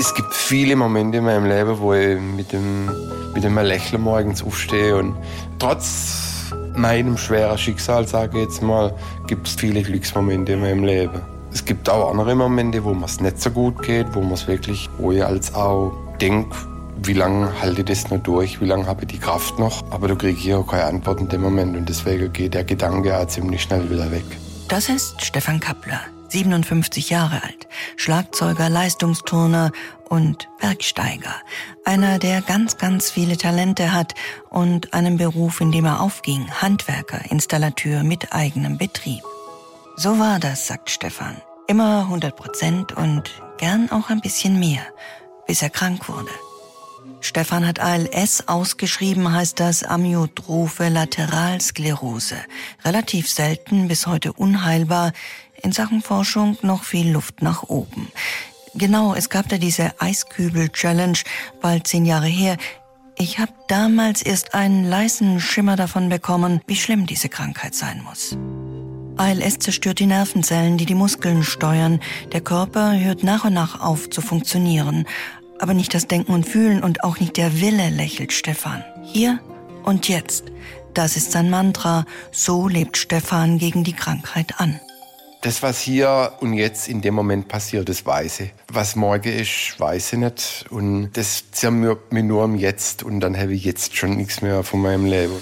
Es gibt viele Momente in meinem Leben, wo ich mit einem Lächeln morgens aufstehe. Und trotz meinem schweren Schicksal, sage ich jetzt mal, gibt es viele Glücksmomente in meinem Leben. Es gibt auch andere Momente, wo es nicht so gut geht, wo ich als auch denke, wie lange halte ich das noch durch, wie lange habe ich die Kraft noch. Aber da kriege ich auch keine Antwort in dem Moment und deswegen geht der Gedanke auch ziemlich schnell wieder weg. Das ist Stefan Kappler, 57 Jahre alt, Schlagzeuger, Leistungsturner und Bergsteiger. Einer, der ganz, ganz viele Talente hat und einen Beruf, in dem er aufging, Handwerker, Installateur mit eigenem Betrieb. So war das, sagt Stefan. Immer 100% und gern auch ein bisschen mehr, bis er krank wurde. Stefan hat ALS, ausgeschrieben heißt das Amyotrophe Lateralsklerose. Relativ selten, bis heute unheilbar. In Sachen Forschung noch viel Luft nach oben. Genau, es gab da diese Eiskübel-Challenge, bald 10 Jahre her. Ich habe damals erst einen leisen Schimmer davon bekommen, wie schlimm diese Krankheit sein muss. ALS zerstört die Nervenzellen, die die Muskeln steuern. Der Körper hört nach und nach auf zu funktionieren. Aber nicht das Denken und Fühlen und auch nicht der Wille, lächelt Stefan. Hier und jetzt. Das ist sein Mantra. So lebt Stefan gegen die Krankheit an. Das, was hier und jetzt in dem Moment passiert, das weiß ich. Was morgen ist, weiß ich nicht. Und das zermürbt mich nur im Jetzt. Und dann habe ich jetzt schon nichts mehr von meinem Leben.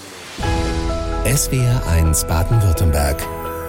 SWR1 Baden-Württemberg.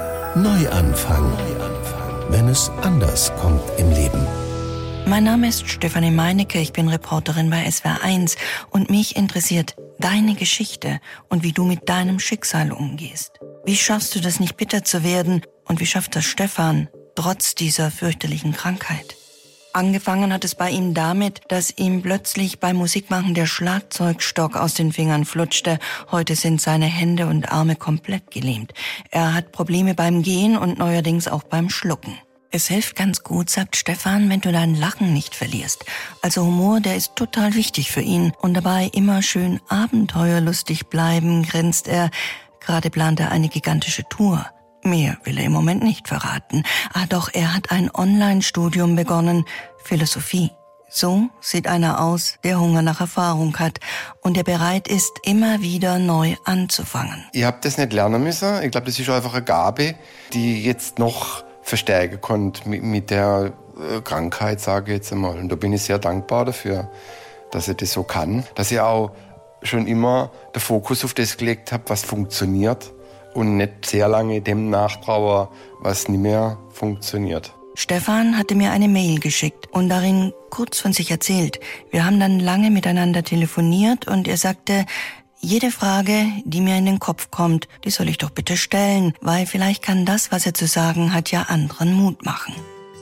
Neuanfang. Wenn es anders kommt im Leben. Mein Name ist Stefanie Meinecke, ich bin Reporterin bei SWR1 und mich interessiert deine Geschichte und wie du mit deinem Schicksal umgehst. Wie schaffst du das, nicht bitter zu werden und wie schafft das Stefan trotz dieser fürchterlichen Krankheit? Angefangen hat es bei ihm damit, dass ihm plötzlich beim Musikmachen der Schlagzeugstock aus den Fingern flutschte. Heute sind seine Hände und Arme komplett gelähmt. Er hat Probleme beim Gehen und neuerdings auch beim Schlucken. Es hilft ganz gut, sagt Stefan, wenn du dein Lachen nicht verlierst. Also Humor, der ist total wichtig für ihn. Und dabei immer schön abenteuerlustig bleiben, grinst er. Gerade plant er eine gigantische Tour. Mehr will er im Moment nicht verraten. Doch, er hat ein Online-Studium begonnen, Philosophie. So sieht einer aus, der Hunger nach Erfahrung hat und der bereit ist, immer wieder neu anzufangen. Ich habe das nicht lernen müssen. Ich glaube, das ist einfach eine Gabe, die jetzt noch verstärken konnte mit der Krankheit, sage ich jetzt einmal. Und da bin ich sehr dankbar dafür, dass ich das so kann. Dass ich auch schon immer den Fokus auf das gelegt habe, was funktioniert und nicht sehr lange dem nachtraue, was nicht mehr funktioniert. Stefan hatte mir eine Mail geschickt und darin kurz von sich erzählt. Wir haben dann lange miteinander telefoniert und er sagte, jede Frage, die mir in den Kopf kommt, die soll ich doch bitte stellen, weil vielleicht kann das, was er zu sagen hat, ja anderen Mut machen.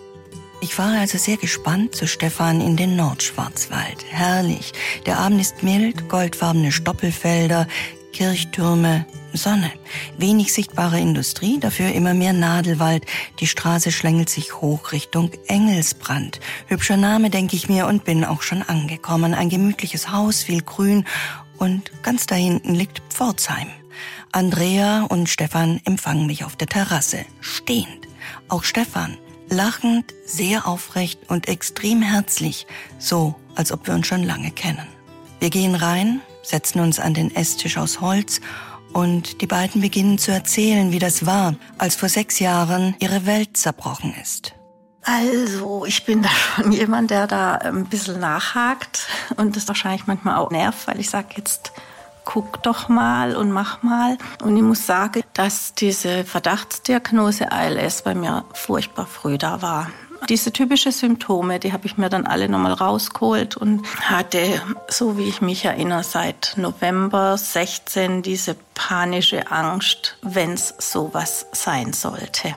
Ich fahre also sehr gespannt zu Stefan in den Nordschwarzwald. Herrlich. Der Abend ist mild, goldfarbene Stoppelfelder, Kirchtürme, Sonne. Wenig sichtbare Industrie, dafür immer mehr Nadelwald. Die Straße schlängelt sich hoch Richtung Engelsbrand. Hübscher Name, denke ich mir, und bin auch schon angekommen. Ein gemütliches Haus, viel Grün. Und ganz da hinten liegt Pforzheim. Andrea und Stefan empfangen mich auf der Terrasse, stehend. Auch Stefan, lachend, sehr aufrecht und extrem herzlich, so als ob wir uns schon lange kennen. Wir gehen rein, setzen uns an den Esstisch aus Holz und die beiden beginnen zu erzählen, wie das war, als vor 6 Jahren ihre Welt zerbrochen ist. Also, ich bin da schon jemand, der da ein bisschen nachhakt und das wahrscheinlich manchmal auch nervt, weil ich sage, jetzt guck doch mal und mach mal. Und ich muss sagen, dass diese Verdachtsdiagnose ALS bei mir furchtbar früh da war. Diese typischen Symptome, die habe ich mir dann alle nochmal rausgeholt und hatte, so wie ich mich erinnere, seit November 16 diese panische Angst, wenn es sowas sein sollte.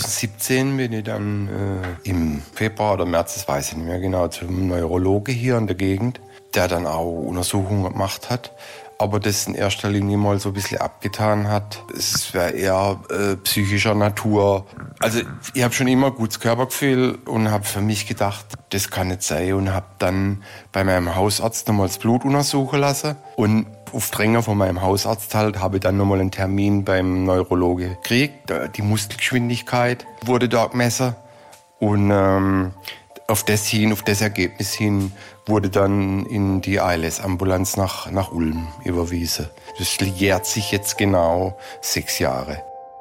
2017 bin ich dann im Februar oder März, das weiß ich nicht mehr genau, zum Neurologe hier in der Gegend, der dann auch Untersuchungen gemacht hat. Aber das in erster Linie mal so ein bisschen abgetan hat. Es wäre eher psychischer Natur. Also ich habe schon immer gutes Körpergefühl und habe für mich gedacht, das kann nicht sein. Und habe dann bei meinem Hausarzt nochmal das Blut untersuchen lassen. Und auf Drängen von meinem Hausarzt halt habe ich dann nochmal einen Termin beim Neurologe gekriegt. Die Muskelgeschwindigkeit wurde da gemessen. Und auf das Ergebnis hin, wurde dann in die ALS-Ambulanz nach Ulm überwiesen. Das jährt sich jetzt genau 6 Jahre.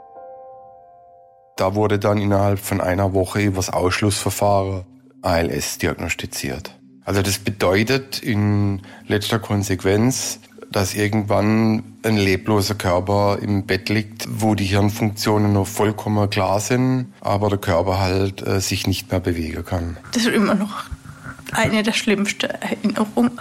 Da wurde dann innerhalb von einer Woche übers Ausschlussverfahren ALS diagnostiziert. Also das bedeutet in letzter Konsequenz, dass irgendwann ein lebloser Körper im Bett liegt, wo die Hirnfunktionen noch vollkommen klar sind, aber der Körper halt sich nicht mehr bewegen kann. Das ist immer noch eine der schlimmsten Erinnerungen.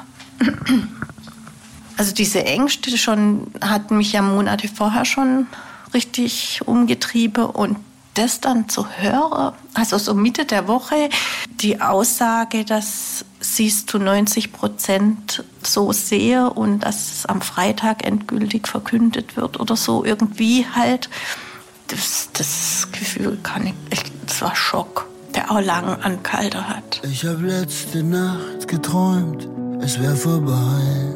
Also diese Ängste hatten mich ja Monate vorher schon richtig umgetrieben und das dann zu hören, also so Mitte der Woche, die Aussage, dass sie es zu 90% so sehe und dass es am Freitag endgültig verkündet wird oder so, irgendwie halt, das Gefühl das war Schock, der auch lang angehalten hat. Ich habe letzte Nacht geträumt, es wäre vorbei.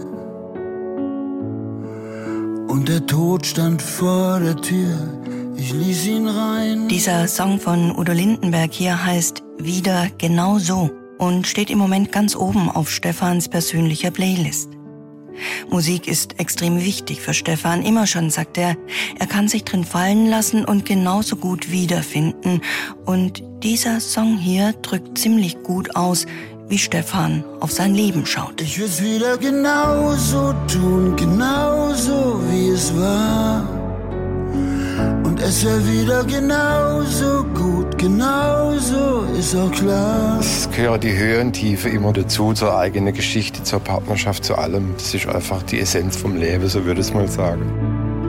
Und der Tod stand vor der Tür. Ich ließ ihn rein. Dieser Song von Udo Lindenberg hier heißt Wieder genau so und steht im Moment ganz oben auf Stephans persönlicher Playlist. Musik ist extrem wichtig für Stephan, immer schon, sagt er. Er kann sich drin fallen lassen und genauso gut wiederfinden. Und dieser Song hier drückt ziemlich gut aus, wie Stephan auf sein Leben schaut. Ich will's wieder genauso tun, genauso wie es war. Und es wäre wieder genauso gut, genauso ist auch klar. Es gehört die Höhe und Tiefe immer dazu, zur eigenen Geschichte, zur Partnerschaft, zu allem. Das ist einfach die Essenz vom Leben, so würde ich es mal sagen.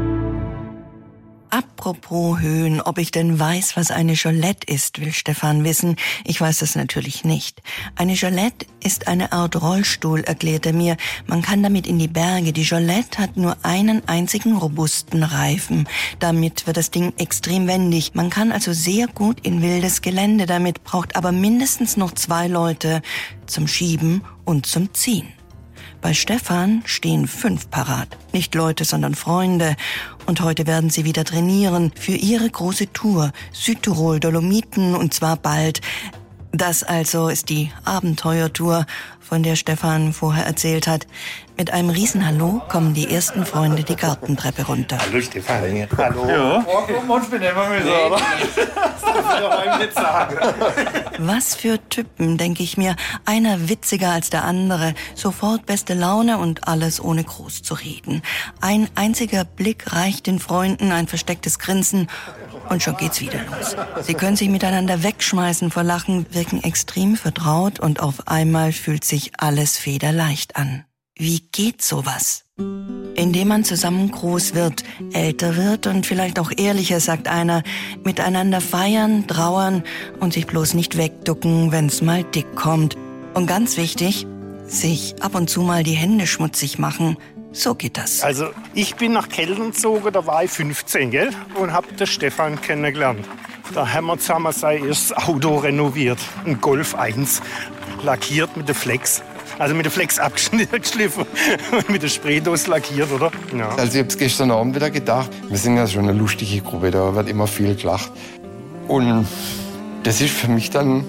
Apropos Höhen, ob ich denn weiß, was eine Jolette ist, will Stephan wissen. Ich weiß das natürlich nicht. Eine Jolette ist eine Art Rollstuhl, erklärt er mir. Man kann damit in die Berge. Die Jolette hat nur einen einzigen robusten Reifen. Damit wird das Ding extrem wendig. Man kann also sehr gut in wildes Gelände damit, braucht aber mindestens noch 2 Leute zum Schieben und zum Ziehen. Bei Stephan stehen 5 parat. Nicht Leute, sondern Freunde. Und heute werden sie wieder trainieren für ihre große Tour. Südtirol, Dolomiten und zwar bald. Das also ist die Abenteuertour, von der Stephan vorher erzählt hat. Mit einem Riesenhallo kommen die ersten Freunde die Gartentreppe runter. Hallo Stephan. Hallo. Ja. Ich bin immer wieder, oder? Das darf ich doch mal nicht sagen. Was für Typen, denke ich mir. Einer witziger als der andere. Sofort beste Laune und alles ohne groß zu reden. Ein einziger Blick reicht den Freunden, ein verstecktes Grinsen und schon geht's wieder los. Sie können sich miteinander wegschmeißen vor Lachen, wirken extrem vertraut und auf einmal fühlt sich alles federleicht an. Wie geht sowas? Indem man zusammen groß wird, älter wird und vielleicht auch ehrlicher, sagt einer, miteinander feiern, trauern und sich bloß nicht wegducken, wenn's mal dick kommt. Und ganz wichtig, sich ab und zu mal die Hände schmutzig machen. So geht das. Also ich bin nach Kelten gezogen, da war ich 15, gell? Und hab den Stephan kennengelernt. Da haben wir zusammen sein erstes Auto renoviert. Ein Golf 1, lackiert mit der Flex. Also mit der Flex abgeschliffen und mit der Spraydose lackiert, oder? Ja. Also ich habe es gestern Abend wieder gedacht, wir sind ja schon eine lustige Gruppe, da wird immer viel gelacht. Und das ist für mich dann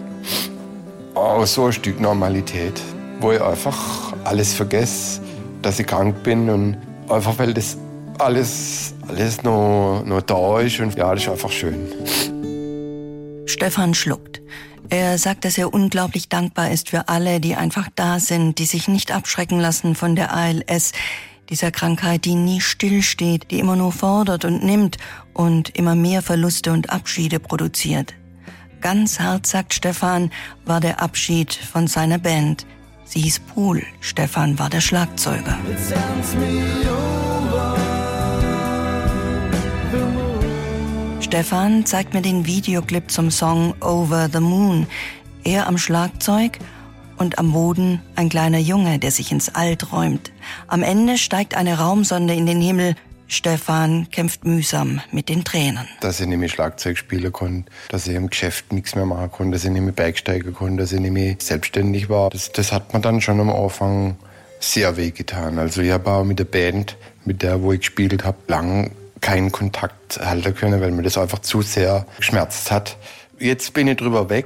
auch so ein Stück Normalität, wo ich einfach alles vergesse, dass ich krank bin und einfach, weil das alles noch da ist und ja, das ist einfach schön. Stephan schluckt. Er sagt, dass er unglaublich dankbar ist für alle, die einfach da sind, die sich nicht abschrecken lassen von der ALS, dieser Krankheit, die nie stillsteht, die immer nur fordert und nimmt und immer mehr Verluste und Abschiede produziert. Ganz hart, sagt Stephan, war der Abschied von seiner Band. Sie hieß Pool. Stephan war der Schlagzeuger. Stephan zeigt mir den Videoclip zum Song Over the Moon. Er am Schlagzeug und am Boden ein kleiner Junge, der sich ins All träumt. Am Ende steigt eine Raumsonde in den Himmel. Stephan kämpft mühsam mit den Tränen. Dass ich nicht mehr Schlagzeug spielen konnte, dass ich im Geschäft nichts mehr machen konnte, dass ich nicht mehr bergsteigen konnte, dass ich nicht mehr selbstständig war. Das hat mir dann schon am Anfang sehr wehgetan. Also ich habe auch mit der Band, mit der wo ich gespielt habe, lang keinen Kontakt halten können, weil mir das einfach zu sehr geschmerzt hat. Jetzt bin ich drüber weg,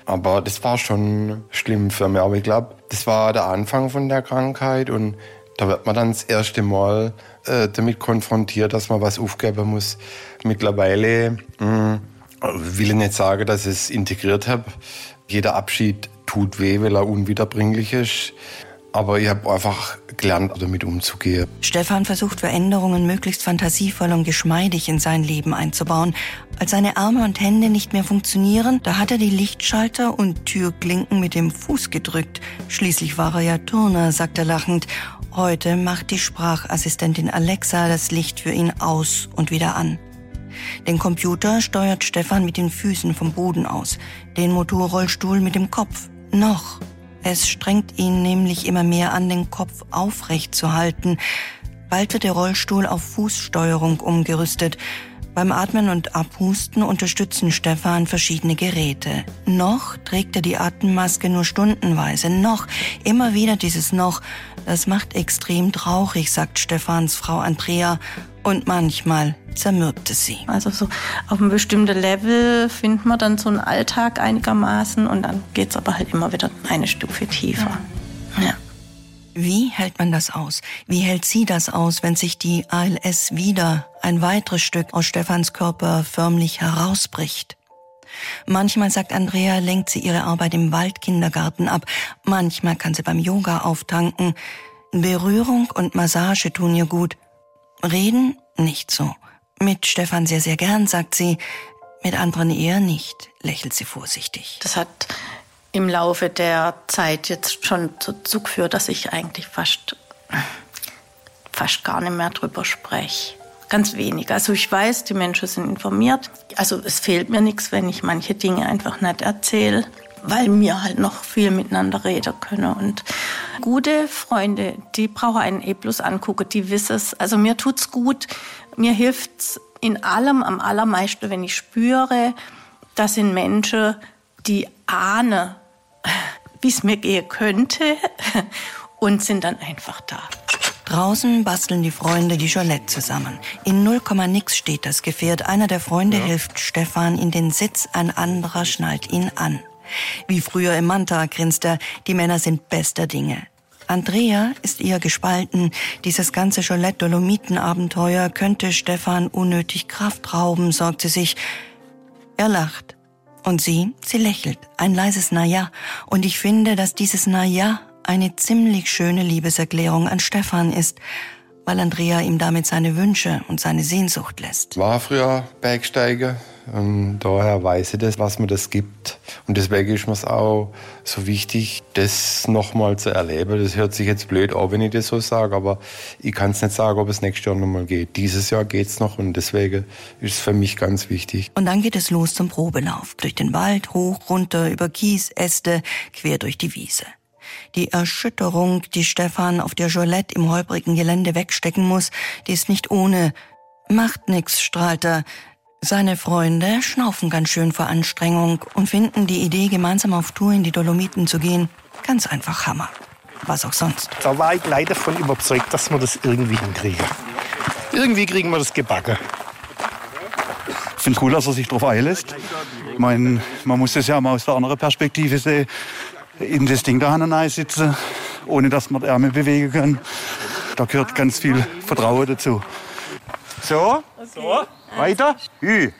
Aber das war schon schlimm für mich. Aber ich glaube, das war der Anfang von der Krankheit und da wird man dann das erste Mal damit konfrontiert, dass man was aufgeben muss. Mittlerweile will ich nicht sagen, dass ich es integriert habe. Jeder Abschied tut weh, weil er unwiederbringlich ist. Aber ich habe einfach gelernt, damit umzugehen. Stefan versucht Veränderungen möglichst fantasievoll und geschmeidig in sein Leben einzubauen. Als seine Arme und Hände nicht mehr funktionieren, da hat er die Lichtschalter und Türklinken mit dem Fuß gedrückt. Schließlich war er ja Turner, sagt er lachend. Heute macht die Sprachassistentin Alexa das Licht für ihn aus und wieder an. Den Computer steuert Stefan mit den Füßen vom Boden aus, den Motorrollstuhl mit dem Kopf. Noch. Es strengt ihn nämlich immer mehr an, den Kopf aufrecht zu halten. Bald wird der Rollstuhl auf Fußsteuerung umgerüstet. Beim Atmen und Abhusten unterstützen Stefan verschiedene Geräte. Noch trägt er die Atemmaske nur stundenweise. Noch, immer wieder dieses Noch. Das macht extrem traurig, sagt Stefans Frau Andrea. Und manchmal zermürbt es sie. Also so auf einem bestimmten Level findet man dann so einen Alltag einigermaßen und dann geht's aber halt immer wieder eine Stufe tiefer. Ja. Wie hält man das aus? Wie hält sie das aus, wenn sich die ALS wieder ein weiteres Stück aus Stefans Körper förmlich herausbricht? Manchmal, sagt Andrea, lenkt sie ihre Arbeit im Waldkindergarten ab. Manchmal kann sie beim Yoga auftanken. Berührung und Massage tun ihr gut. Reden nicht so. Mit Stefan sehr, sehr gern, sagt sie. Mit anderen eher nicht, lächelt sie vorsichtig. Das hat im Laufe der Zeit jetzt schon dazu geführt, dass ich eigentlich fast gar nicht mehr drüber spreche. Ganz wenig. Also ich weiß, die Menschen sind informiert. Also es fehlt mir nichts, wenn ich manche Dinge einfach nicht erzähle, weil wir halt noch viel miteinander reden können. Und gute Freunde, die brauchen einen E+ angucken, die wissen es. Also mir tut's gut, mir hilft's in allem, am allermeisten, wenn ich spüre, das sind Menschen, die ahnen, wie es mir gehen könnte und sind dann einfach da. Draußen basteln die Freunde die Jolette zusammen. In 0, nix steht das Gefährt. Einer der Freunde hilft Stefan in den Sitz, ein anderer schnallt ihn an. Wie früher im Manta, grinst er, die Männer sind bester Dinge. Andrea ist eher gespalten. Dieses ganze Jolette-Dolomiten-Abenteuer könnte Stefan unnötig Kraft rauben, sorgt sie sich. Er lacht. Und sie lächelt. Ein leises Na-ja. Und ich finde, dass dieses Na-ja eine ziemlich schöne Liebeserklärung an Stefan ist, weil Andrea ihm damit seine Wünsche und seine Sehnsucht lässt. Ich war früher Bergsteiger und daher weiß ich das, was mir das gibt. Und deswegen ist mir es auch so wichtig, das nochmal zu erleben. Das hört sich jetzt blöd an, wenn ich das so sage, aber ich kann es nicht sagen, ob es nächstes Jahr nochmal geht. Dieses Jahr geht's noch und deswegen ist es für mich ganz wichtig. Und dann geht es los zum Probelauf. Durch den Wald, hoch, runter, über Kies, Äste, quer durch die Wiese. Die Erschütterung, die Stefan auf der Jolette im holprigen Gelände wegstecken muss, die ist nicht ohne. Macht nix, strahlt er. Seine Freunde schnaufen ganz schön vor Anstrengung und finden die Idee, gemeinsam auf Tour in die Dolomiten zu gehen, ganz einfach Hammer. Was auch sonst. Da war ich leider davon überzeugt, dass wir das irgendwie hinkriegen. Irgendwie kriegen wir das gebacken. Ich finde es cool, dass er sich darauf einlässt. Ich meine, man muss das ja mal aus der anderen Perspektive sehen. In das Ding da hinein sitzen, ohne dass man die Ärmel bewegen kann. Da gehört ganz viel Vertrauen dazu. So, okay. Weiter. Hü.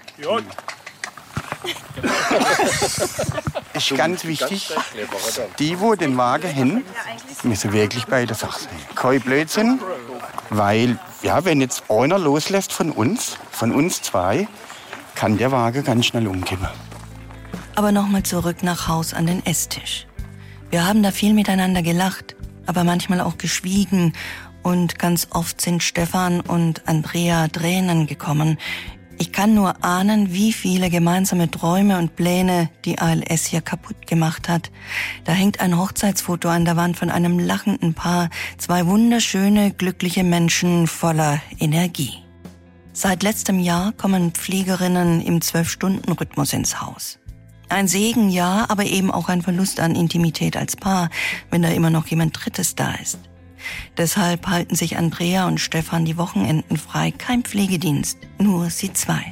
Ist ganz wichtig, die, wo den Wagen hin, müssen wirklich bei der Sache sein. Kein Blödsinn, weil, ja, wenn jetzt einer loslässt von uns zwei, kann der Wagen ganz schnell umkippen. Aber nochmal zurück nach Haus an den Esstisch. Wir haben da viel miteinander gelacht, aber manchmal auch geschwiegen. Und ganz oft sind Stefan und Andrea Tränen gekommen. Ich kann nur ahnen, wie viele gemeinsame Träume und Pläne die ALS hier kaputt gemacht hat. Da hängt ein Hochzeitsfoto an der Wand von einem lachenden Paar. 2 wunderschöne, glückliche Menschen voller Energie. Seit letztem Jahr kommen Pflegerinnen im 12-Stunden-Rhythmus ins Haus. Ein Segen, ja, aber eben auch ein Verlust an Intimität als Paar, wenn da immer noch jemand Drittes da ist. Deshalb halten sich Andrea und Stefan die Wochenenden frei, kein Pflegedienst, nur sie 2.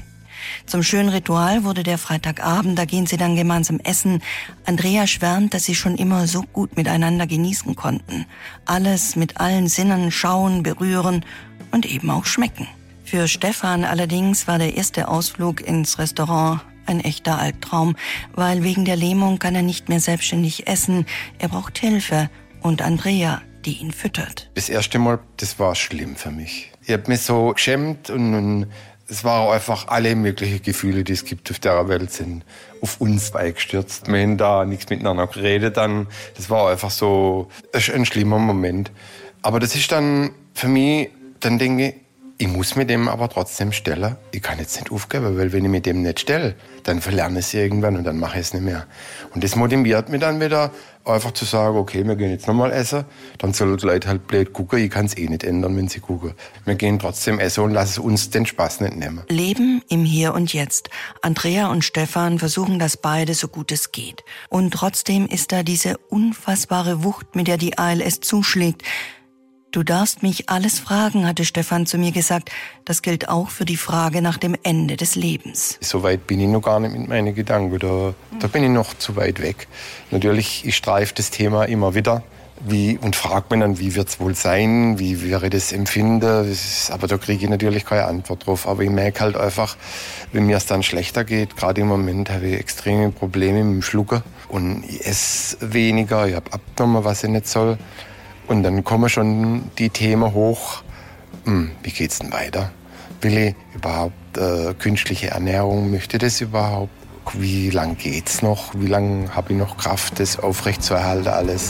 Zum schönen Ritual wurde der Freitagabend, da gehen sie dann gemeinsam essen. Andrea schwärmt, dass sie schon immer so gut miteinander genießen konnten. Alles mit allen Sinnen schauen, berühren und eben auch schmecken. Für Stefan allerdings war der erste Ausflug ins Restaurant ein echter Albtraum, weil wegen der Lähmung kann er nicht mehr selbstständig essen. Er braucht Hilfe und Andrea, die ihn füttert. Das erste Mal, das war schlimm für mich. Ich habe mich so geschämt und es waren einfach alle möglichen Gefühle, die es gibt auf der Welt, sind auf uns beigestürzt. Wir haben da nichts miteinander geredet dann. Das war einfach so ein schlimmer Moment. Aber das ist dann für mich, dann denke ich muss mit dem aber trotzdem stellen. Ich kann jetzt nicht aufgeben, weil wenn ich mit dem nicht stelle, dann verlerne ich es irgendwann und dann mache ich es nicht mehr. Und das motiviert mich dann wieder, einfach zu sagen, okay, wir gehen jetzt nochmal essen. Dann sollen die Leute halt blöd gucken. Ich kann es eh nicht ändern, wenn sie gucken. Wir gehen trotzdem essen und lassen uns den Spaß nicht nehmen. Leben im Hier und Jetzt. Andrea und Stefan versuchen das beide so gut es geht. Und trotzdem ist da diese unfassbare Wucht, mit der die ALS zuschlägt. Du darfst mich alles fragen, hatte Stefan zu mir gesagt. Das gilt auch für die Frage nach dem Ende des Lebens. So weit bin ich noch gar nicht mit meinen Gedanken. Da bin ich noch zu weit weg. Natürlich, ich streife das Thema immer wieder und frage mich dann, wie wird es wohl sein, wie wäre das Empfinden. Aber da kriege ich natürlich keine Antwort drauf. Aber ich merke halt einfach, wenn mir es dann schlechter geht, gerade im Moment habe ich extreme Probleme mit dem Schlucken. Und ich esse weniger, ich habe abgenommen, was ich nicht soll. Und dann kommen schon die Themen hoch, wie geht's denn weiter? Will ich überhaupt künstliche Ernährung? Möchte das überhaupt? Wie lange geht's noch? Wie lange habe ich noch Kraft, das aufrechtzuerhalten alles?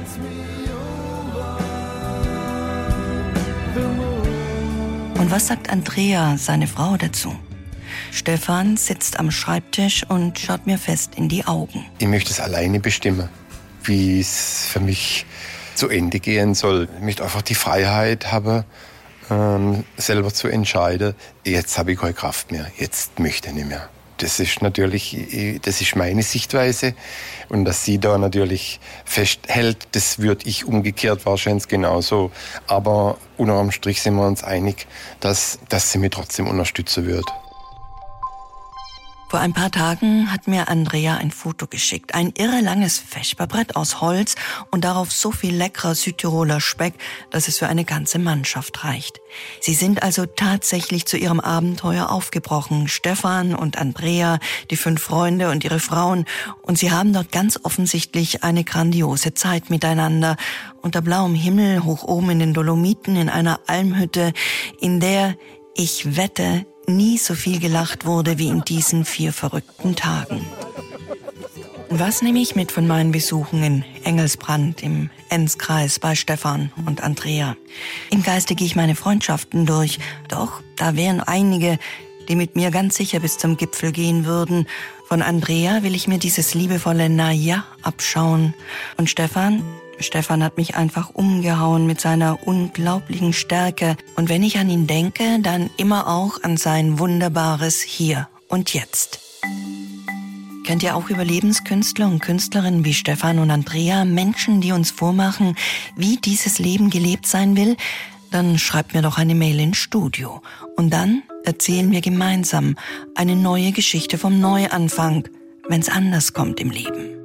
Und was sagt Andrea, seine Frau, dazu? Stefan sitzt am Schreibtisch und schaut mir fest in die Augen. Ich möchte es alleine bestimmen, wie es für mich zu Ende gehen soll. Ich möchte einfach die Freiheit haben, selber zu entscheiden. Jetzt habe ich keine Kraft mehr, jetzt möchte ich nicht mehr. Das ist natürlich, das ist meine Sichtweise. Und dass sie da natürlich festhält, das würde ich umgekehrt wahrscheinlich genauso. Aber unterm Strich sind wir uns einig, dass sie mich trotzdem unterstützen wird. Vor ein paar Tagen hat mir Andrea ein Foto geschickt. Ein irre langes Feschbarbrett aus Holz und darauf so viel leckerer Südtiroler Speck, dass es für eine ganze Mannschaft reicht. Sie sind also tatsächlich zu ihrem Abenteuer aufgebrochen. Stefan und Andrea, die 5 Freunde und ihre Frauen. Und sie haben dort ganz offensichtlich eine grandiose Zeit miteinander. Unter blauem Himmel, hoch oben in den Dolomiten, in einer Almhütte, in der, ich wette, nie so viel gelacht wurde wie in diesen 4 verrückten Tagen. Was nehme ich mit von meinen Besuchen in Engelsbrand, im Enzkreis bei Stefan und Andrea? Im Geiste gehe ich meine Freundschaften durch. Doch, da wären einige, die mit mir ganz sicher bis zum Gipfel gehen würden. Von Andrea will ich mir dieses liebevolle Na ja abschauen. Und Stefan hat mich einfach umgehauen mit seiner unglaublichen Stärke. Und wenn ich an ihn denke, dann immer auch an sein wunderbares Hier und Jetzt. Kennt ihr auch Überlebenskünstler und Künstlerinnen wie Stefan und Andrea, Menschen, die uns vormachen, wie dieses Leben gelebt sein will? Dann schreibt mir doch eine Mail ins Studio. Und dann erzählen wir gemeinsam eine neue Geschichte vom Neuanfang, wenn's anders kommt im Leben.